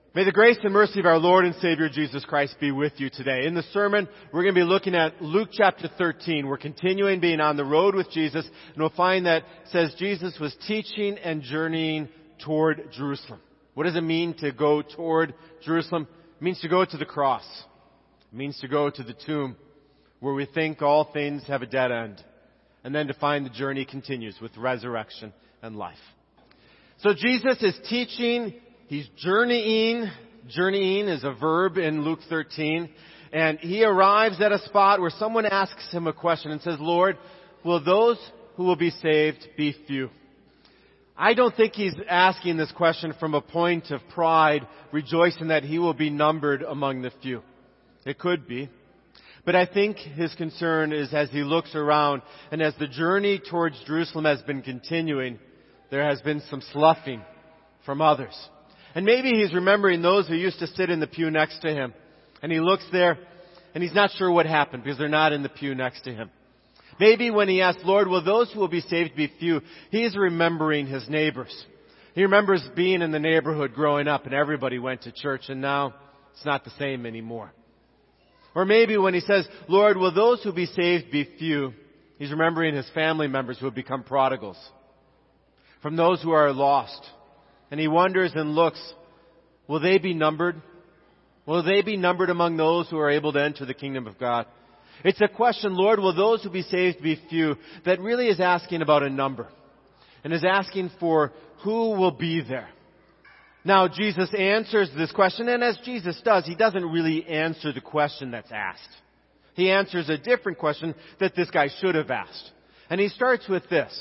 May the grace and mercy of our Lord and Savior Jesus Christ be with you today. In the sermon, we're going to be looking at Luke chapter 13. We're continuing being on the road with Jesus, and we'll find that it says Jesus was teaching and journeying toward Jerusalem. What does it mean to go toward Jerusalem? It means to go to the cross. It means to go to the tomb, where we think all things have a dead end, and then to find the journey continues with resurrection and life. So Jesus is teaching. He's journeying. Journeying is a verb in Luke 13. And he arrives at a spot where someone asks him a question and says, Lord, will those who will be saved be few? I don't think he's asking this question from a point of pride, rejoicing that he will be numbered among the few. It could be. But I think his concern is as he looks around and as the journey towards Jerusalem has been continuing, there has been some sloughing from others. And maybe he's remembering those who used to sit in the pew next to him. And he looks there, and he's not sure what happened because they're not in the pew next to him. Maybe when he asks, Lord, will those who will be saved be few? He's remembering his neighbors. He remembers being in the neighborhood growing up, and everybody went to church, and now it's not the same anymore. Or maybe when he says, Lord, will those who be saved be few? He's remembering his family members who have become prodigals. From those who are lost. And he wonders and looks, will they be numbered? Will they be numbered among those who are able to enter the kingdom of God? It's a question, Lord, will those who be saved be few? That really is asking about a number. And is asking for who will be there. Now, Jesus answers this question, and as Jesus does, he doesn't really answer the question that's asked. He answers a different question that this guy should have asked. And he starts with this.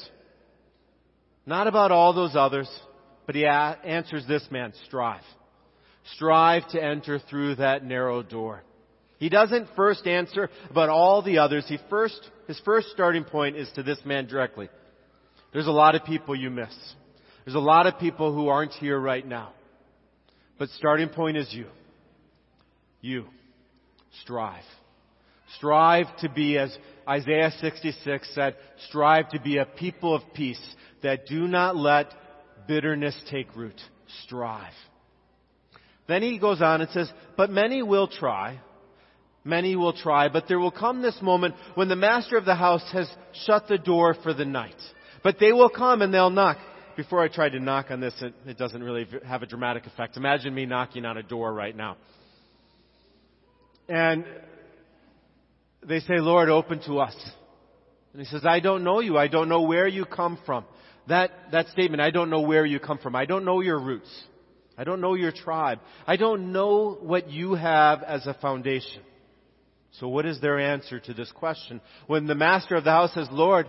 Not about all those others, but he answers this man, strive. Strive to enter through that narrow door. He doesn't first answer about all the others. His first starting point is to this man directly. There's a lot of people you miss. There's a lot of people who aren't here right now. But starting point is you. You. Strive. Strive to be, as Isaiah 66 said, strive to be a people of peace that do not let bitterness take root. Strive. Then he goes on and says, but many will try. Many will try, but there will come this moment when the master of the house has shut the door for the night. But they will come and they'll knock. Before I tried to knock on this, it doesn't really have a dramatic effect. Imagine me knocking on a door right now. And they say, Lord, open to us. And he says, I don't know you. I don't know where you come from. That statement, I don't know where you come from. I don't know your roots. I don't know your tribe. I don't know what you have as a foundation. So what is their answer to this question? When the master of the house says, Lord,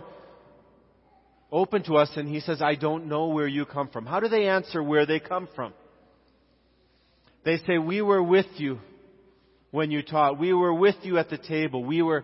open to us, and he says, I don't know where you come from. How do they answer where they come from? They say, we were with you when you taught. We were with you at the table. We were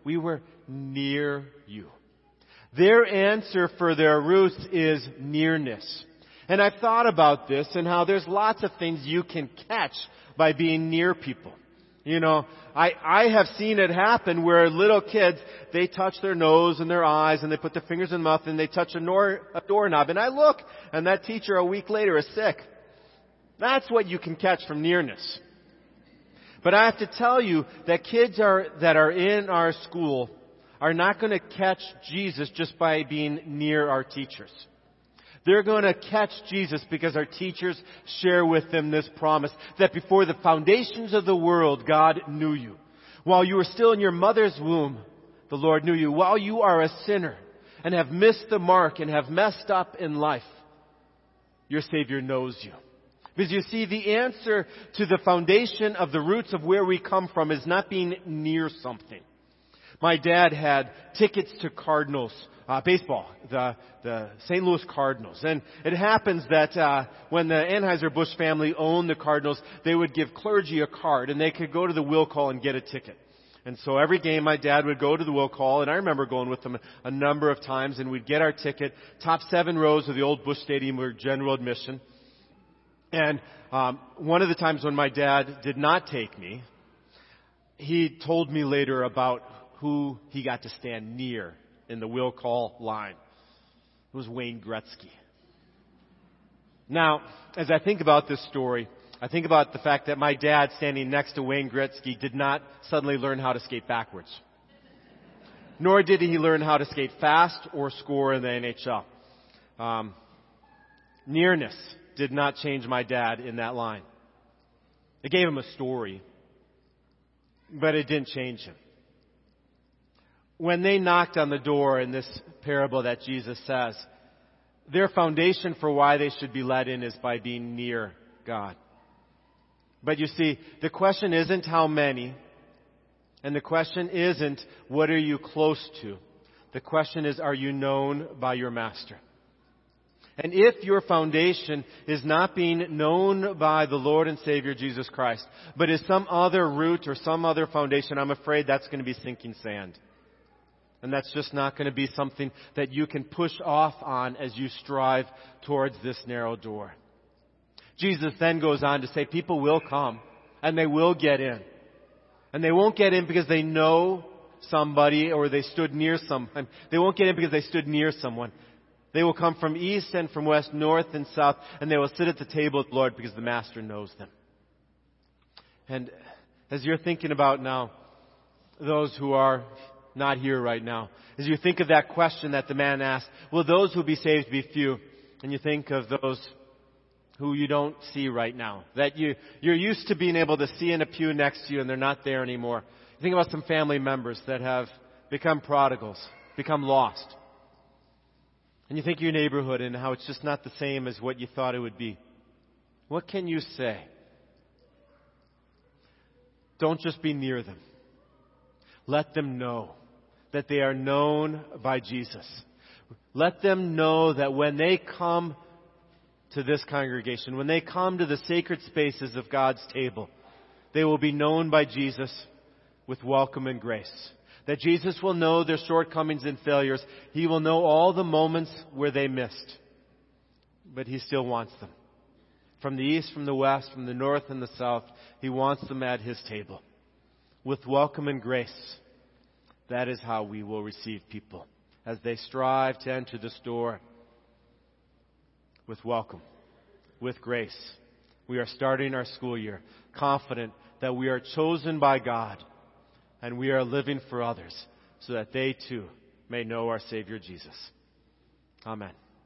near you. Their answer for their roots is nearness. And I've thought about this and how there's lots of things you can catch by being near people. You know, I have seen it happen where little kids, they touch their nose and their eyes and they put their fingers in the mouth and they touch a doorknob. And I look and that teacher a week later is sick. That's what you can catch from nearness. But I have to tell you that kids that are in our school are not going to catch Jesus just by being near our teachers. They're going to catch Jesus because our teachers share with them this promise that before the foundations of the world, God knew you. While you were still in your mother's womb, the Lord knew you. While you are a sinner and have missed the mark and have messed up in life, your Savior knows you. Because you see, the answer to the foundation of the roots of where we come from is not being near something. My dad had tickets to Cardinals baseball, the St. Louis Cardinals. And it happens that when the Anheuser-Busch family owned the Cardinals, they would give clergy a card, and they could go to the will call and get a ticket. And so every game, my dad would go to the will call, and I remember going with him a number of times, and we'd get our ticket. Top 7 rows of the old Busch Stadium were general admission. And one of the times when my dad did not take me, he told me later about who he got to stand near in the will call line. It was Wayne Gretzky. Now, as I think about this story, I think about the fact that my dad, standing next to Wayne Gretzky, did not suddenly learn how to skate backwards. Nor did he learn how to skate fast or score in the NHL. Nearness did not change my dad in that line. It gave him a story, but it didn't change him. When they knocked on the door in this parable that Jesus says, their foundation for why they should be let in is by being near God. But you see, the question isn't how many, and the question isn't what are you close to. The question is, are you known by your Master? And if your foundation is not being known by the Lord and Savior Jesus Christ, but is some other root or some other foundation, I'm afraid that's going to be sinking sand. And that's just not going to be something that you can push off on as you strive towards this narrow door. Jesus then goes on to say people will come and they will get in. And they won't get in because they know somebody or they stood near someone. They won't get in because they stood near someone. They will come from east and from west, north and south, and they will sit at the table with the Lord because the Master knows them. And as you're thinking about now, those who are not here right now, as you think of that question that the man asked, will those who be saved be few? And you think of those who you don't see right now, that you're used to being able to see in a pew next to you and they're not there anymore. You think about some family members that have become prodigals, become lost. And you think of your neighborhood and how it's just not the same as what you thought it would be. What can you say? Don't just be near them. Let them know that they are known by Jesus. Let them know that when they come to this congregation, when they come to the sacred spaces of God's table, they will be known by Jesus with welcome and grace. That Jesus will know their shortcomings and failures. He will know all the moments where they missed. But He still wants them. From the east, from the west, from the north and the south, He wants them at His table. With welcome and grace. That is how we will receive people as they strive to enter this door with welcome, with grace. We are starting our school year confident that we are chosen by God and we are living for others so that they too may know our Savior Jesus. Amen.